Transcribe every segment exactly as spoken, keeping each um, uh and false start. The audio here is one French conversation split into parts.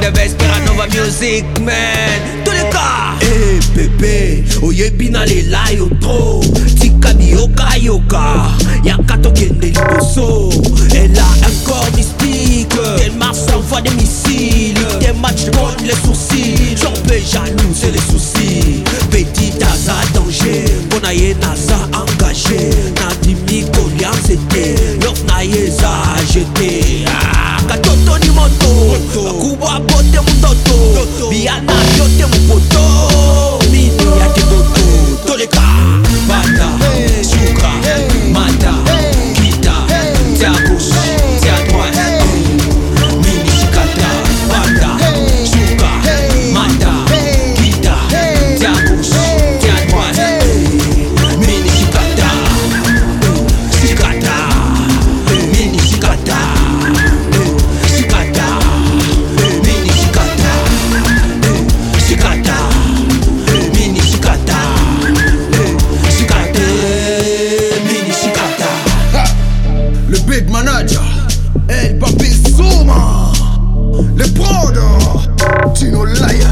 Bebé Spiranova Music, man. Tous les cas. Eh bébé, oye bina le la yo tro. Tika ni yoka yoka. Yakato kende liboso. Elle a un corps mystique. Elle marche sans voix des missiles. Des matchs contre les sourcils. J'en peux jaloux, c'est les soucis. Petit Taza danger. Bonaye Naza engagé. Nadimi Kolian c'était. L'off naye za jeté. Ah, katoto ni moto. Kuba bote mutoto. Biana yote mupoto. Mini yake toto. Toleka. Bata. Suka. Mata. Kita. T'es à gauche. T'es à droite. Mini shikata. Bata. Suka. Mata. Kita. T'es à gauche. T'es à droite. Mini shikata. Shikata. Mini shikata. Shikata. Mini shikata. Shikata. Mini shikata. Shikata. Mini shikata. Le big manager, El Papi Souma, le Prodo, Tino Lion,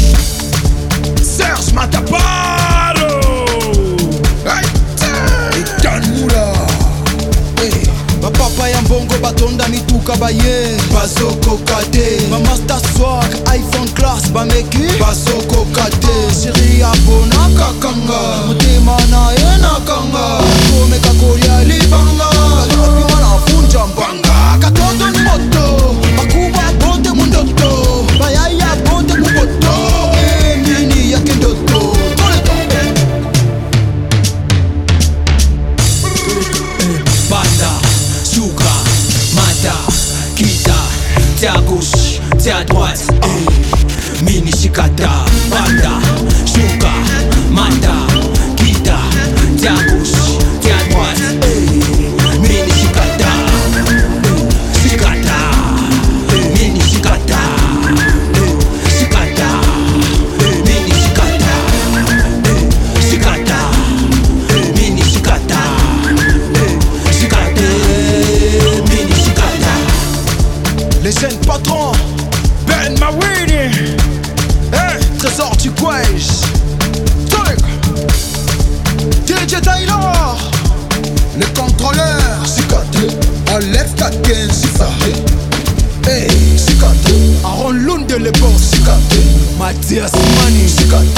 Serge Mataparo, hey, et Dan Moula, hey. Bapapa ya mbongo batonda mituka baye Bazoko Kade, ba master swag iPhone class bameki Bazoko Kade, Siri abona Kakanga, mutima na ye Nakanga, komeka kolia libanga Kapima na funja mbanga Katoto ni moto Bakuba bonte mundoto Bayaya bonte muboto Eh mini yake ndoto Tole tombe Bata, Suka, Mata, Kita. T'es à gauche, t'es à droite. eh. Mini shikata. Bata, Suka, Mata, Kita. T'es à gauche, t'es à droite. eh. Mini shikata. eh. Shikata. eh. Mini shikata. eh. Shikata. eh. Mini shikata. eh. Shikata. eh. Mini shikata. eh. Shikata. Mini shikata. Les jeunes patrons Ben Mawini Hey Trésor du Gwège Tolek D J Taylor le contrôleur, Sikate, Alex Kaken, Sikate, hey, Sikate, Aaron Lunde le boss Sikate, Mathias Mani Sikate.